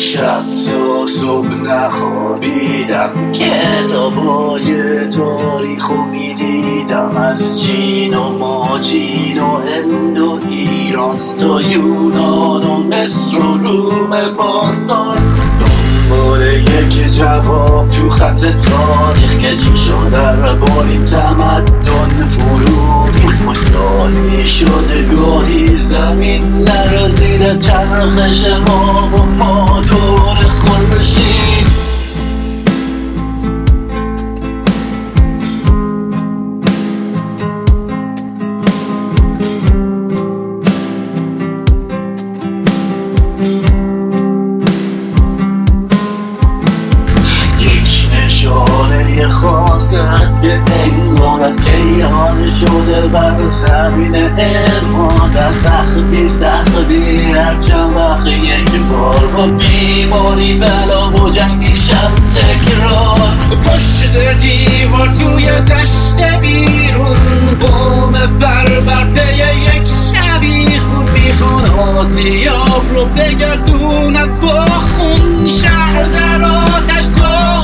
شب تا صبح نخوابیدم، کتابای تاریخ رو میدیدم، از چین و ماجین و هند و ایران تا یونان و مصر و روم باستان، دنبال یک جواب تو خط تاریخ که چی شده با این تمدن فرو ریخت. خوشحالی شده گاهی زمین نرزیده چرخش ما و ما دور خورشید. نشانه خاص است که انگار از کیهان شده بر زمین علمان، در وقتی سختی هر چند وقت یک بار با بیماری بلا و جنگی شب تکرار، پشت دیوار توی دشت بیرون بوم بربر پی یک شبی خون میخوان آسیاب رو بگردوند با خون، شهر در آتش تا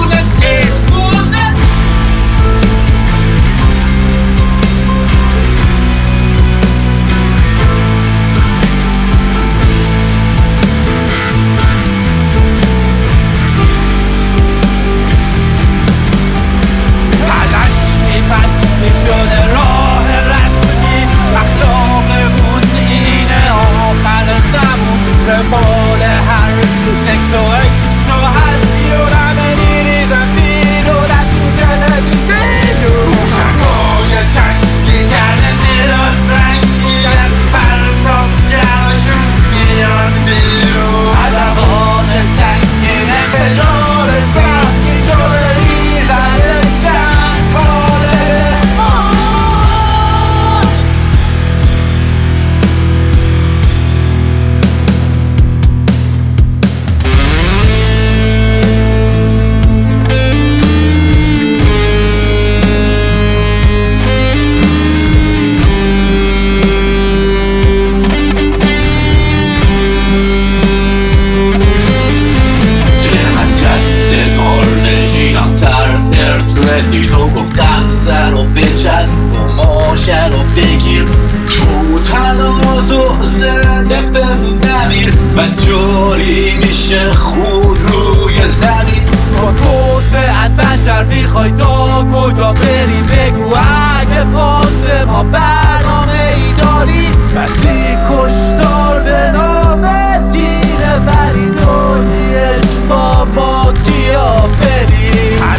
رسیدو گفتم سر رو بچسب و ماشه رو بگیر، تو تناز و زنده بمیر و جاری میشه خون روی زمین. با توسعت بشر میخوای تا کجا بری بگو، اگه واسه ما برنامه ای داری، کسی کشتار به نام دینه ولی تویش با ما کیا بری.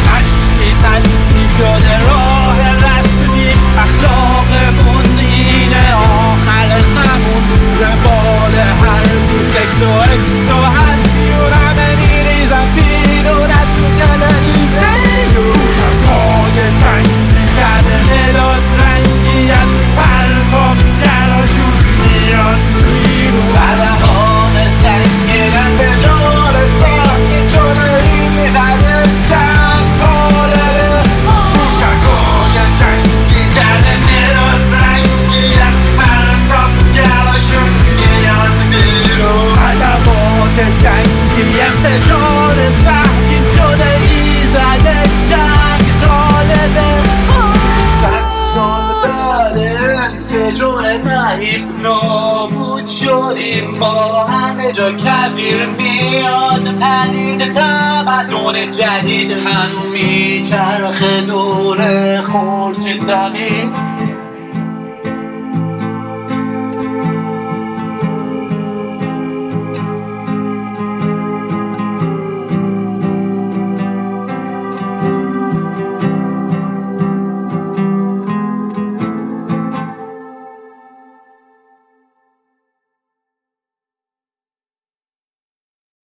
تشتی شده راه رسمی، اخلاقمون اینه آخر زمون، دنبال هر تو سکس و اکس و هندی و رمه میریزم بیرون از تو گلنی بیرون. شبهای جنگی کرده مداد رنگی از پرتاب گراشون میاد بیرون، برهان سنگینم به جان ساکی شده ایزده چند پاله، جنگی انفجار سهمگین شده ایزده جنگ طالبه. 100 سال بعد انفجار مهیب نابود شدیم ما، همه جا کویر میاد پدید، تمدن جدید هنو میچرخه دور خورشید زمین.